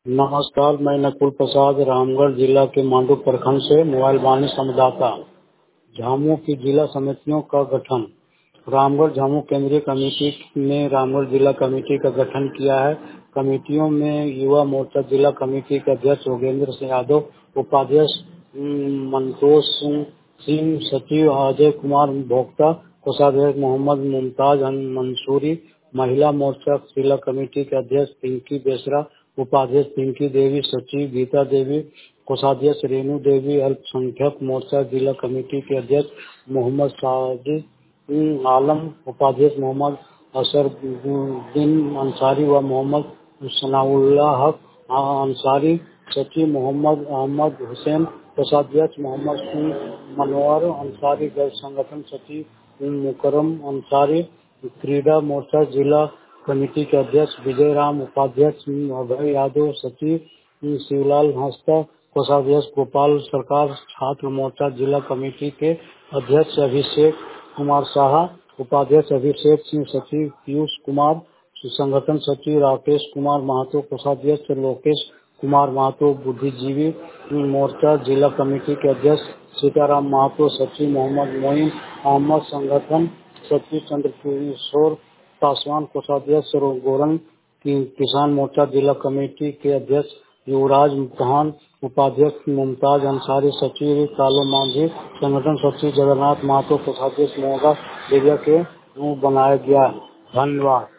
नमस्कार, मैं नकुल प्रसाद रामगढ़ जिला के मांडू प्रखंड से मोबाइल वाणी संवाददाता। झामू की जिला समितियों का गठन। रामगढ़ झामू केंद्रीय कमेटी ने रामगढ़ जिला कमेटी का गठन किया है। कमेटियों में युवा मोर्चा जिला कमेटी के अध्यक्ष योगेंद्र सिंह यादव, उपाध्यक्ष मंतोष सिंह, सचिव अजय कुमार भोक्ता, कोषाध्यक्ष मोहम्मद मुमताज मंसूरी, महिला मोर्चा जिला कमेटी के अध्यक्ष पिंकी बेसरा, उपाध्यक्ष पिंकी देवी, सचिव गीता देवी, कोषाध्यक्ष रेणु देवी, अल्पसंख्यक मोर्चा जिला कमेटी के अध्यक्ष मोहम्मद साजिद आलम, उपाध्यक्ष मोहम्मद असरुद्दीन अंसारी व मोहम्मद सनाउल्लाह हक अंसारी, सचिव मोहम्मद अहमद हुसैन, कोषाध्यक्ष मोहम्मद सिंह मनोहर अंसारी, गैर संगठन सचिव मुकरम अंसारी, क्रीडा मोर्चा जिला कमेटी के अध्यक्ष विजय राम, उपाध्यक्ष अभय यादव, सचिव शिवलाल हंसदा, कोषाध्यक्ष गोपाल सरकार, छात्र मोर्चा जिला कमेटी के अध्यक्ष अभिषेक कुमार साहा, उपाध्यक्ष अभिषेक सिंह, सचिव पीयूष कुमार, संगठन सचिव राकेश कुमार महतो, कोषाध्यक्ष लोकेश कुमार महतो, बुद्धिजीवी मोर्चा जिला कमेटी के अध्यक्ष सीताराम महतो, सचिव मोहम्मद मोइन अहमद, संगठन सचिव चंद्रकिशोर पासवान, कोषाध्यक्ष गोरन, किसान मोर्चा जिला कमेटी के अध्यक्ष युवराज प्रधान, उपाध्यक्ष मुमताज अंसारी, सचिव कालो मांझी, संगठन सचिव जगन्नाथ महतो, कोषाध्यक्ष मोगा दिव्या के बनाया गया। धन्यवाद।